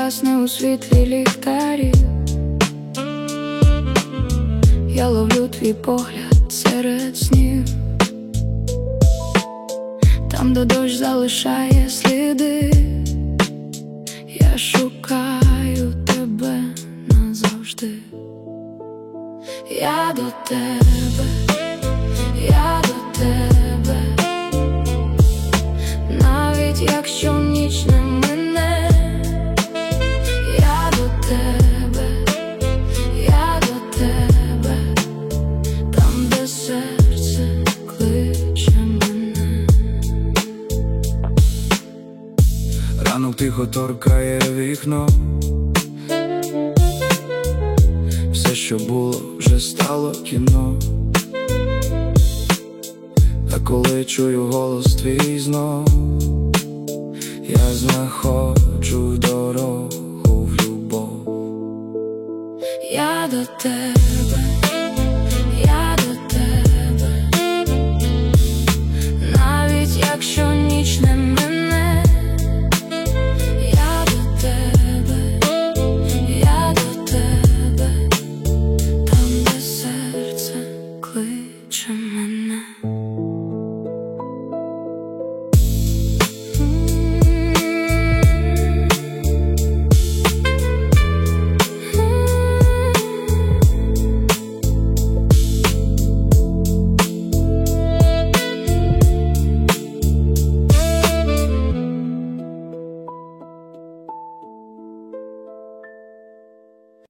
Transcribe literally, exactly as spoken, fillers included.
гасне у світлі ліхтарів. Я ловлю твій погляд серед снів, там, де дощ залишає сліди. Я шукаю тебе назавжди. Я до тебе, я до тебе, навіть якщо ніч не мине. Я до тебе, я до тебе, там, де серце кличе мене. Ранок тихо торкає вікно, все, що було, вже стало кіно. Та коли чую голос твій знов, я знаходжу дорогу в любов. Я до тебе,